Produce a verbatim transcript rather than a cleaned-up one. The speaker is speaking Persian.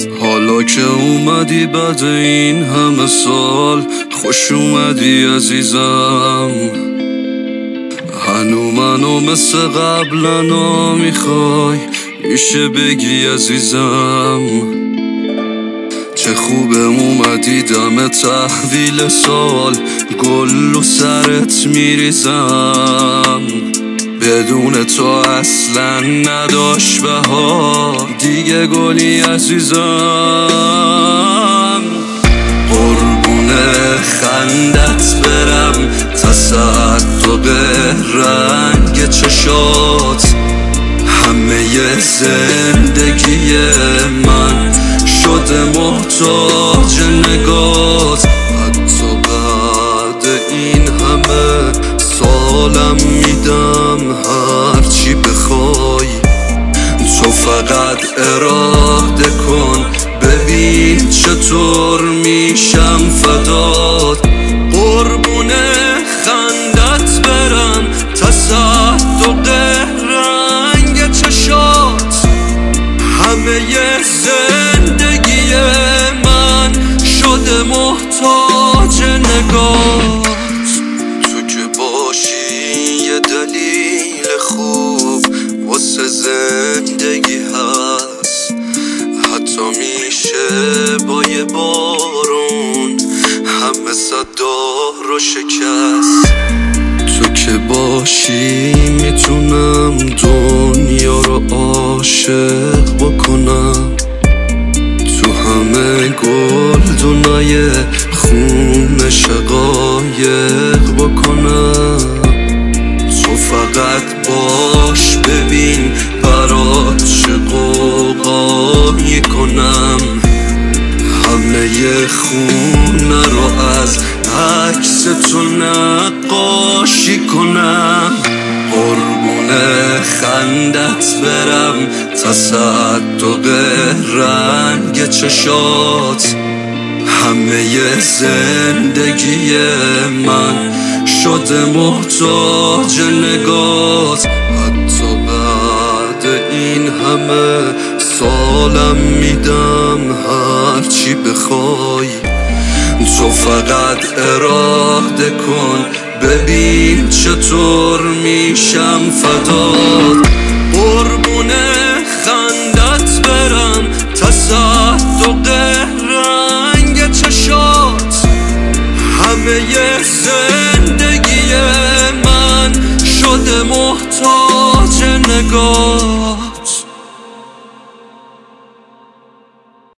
حالا که اومدی بعد این همه سال، خوش اومدی عزیزم. هنو منو مثل قبلا نمیخوای، میشه بگی عزیزم. چه خوبه اومدی دم تحویل سال، گل و سرت میریزم. بدون تو اصلا نداشت بهار دیگه گلی عزیزم. قربون خندت برم، تصدق رنگ چشات، همه زندگی من شده محتاج نگات. حتی بعد این همه سالم میدم هرچی بخوای، تو فقط اراده کن ببین چطور میشم فدات. قربون خندت برم، تصدق رنگ چشات، همه زندگی من شده محتاج نگات. تو که باشی یه دلیل خوب واسه زندگی هست، حتی میشه با یه بارون همه صدا رو شکست. تو که باشی میتونم دنیا رو عاشق بکنم، تو همه گل دنای خون شقایق بکنم. تو فقط باش ببین برات چه قوقایی کنم، همه خونه رو از عکس تو نقاشی کنم. قربون خندت برم، تصدق رنگ چشات، همه زندگی من شده محتاج نگات. حتی بعد این همه سالم میدم هرچی بخوای، تو فقط اراده کن ببین چطور میشم فدات. قربون خندت برم، تصدق رنگ چشات، همه زندگی من شده محتاج نگات.